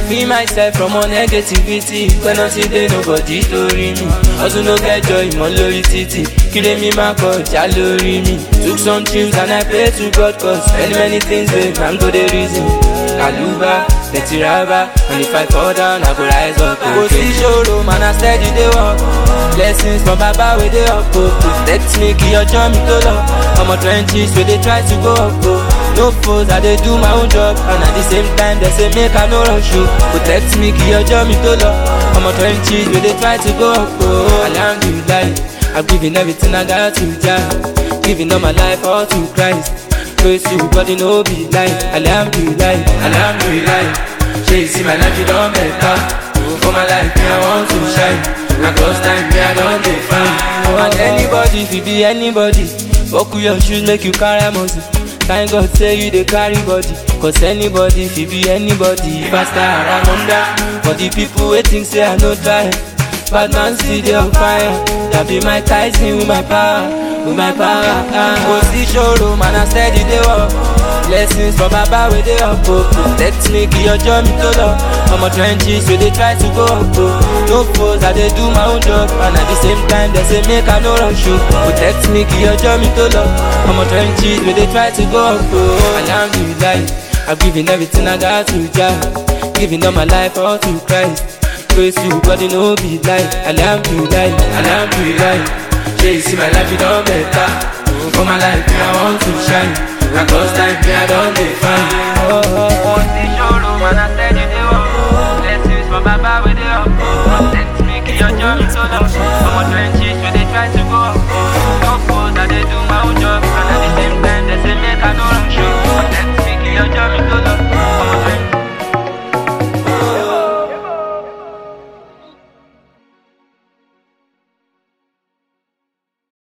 free myself from all negativity. When I see there nobody to read me. Also no get joy, my loyalty. Killing me my coach, I lorry me. Took some trips and I pray to God, cause many things babe, I'm good the reason. Kaluba, Betiraba, and if I fall down, I go rise up. Go see showroom and I steady they walk. Blessings from Baba where they up. Protect me, keep your job me to love. I'm a trenches where they try to go up. No foes, I they do my own job. And at the same time, they say make I no rush you. Protect me, keep your job me to love. I'm a trenches where they try to go up. Alhamdulillah, I'm giving everything I got to Jah. Giving all my life all to Christ. Praise you, body no be lie. Alhamdulillah, alhamdulillah. She see my life, you don't better. For my life, me I want to shine. And cause time, me I don't define. And anybody, if you be anybody, walk with your shoes, make you carry muscle. Thank God say you dey carry body. Cause anybody, if you be anybody, faster around under. For the people waiting, say I no try. Bad man still dey on fire. That be my Tyson with my power. With my power, go see showroom and I steady they walk. Blessings from Baba where they up. Protect me, keep your job me to love. I'm a trenches where they try to go up. No foes, I they do my own job. And at the same time, they say make I no rush you. Protect me, keep your job me to love. I'm a trenches where they try to go up. Alhamdulillah, I'm giving everything I got to Jah. Giving all my life all to Christ. Praise you, body no be lie. Alhamdulillah, alhamdulillah. You see my life, you don't better. For my life, me I want to shine. And cause time, me I don't define. Oh, the showroom and I said you they want. Blessings from Baba.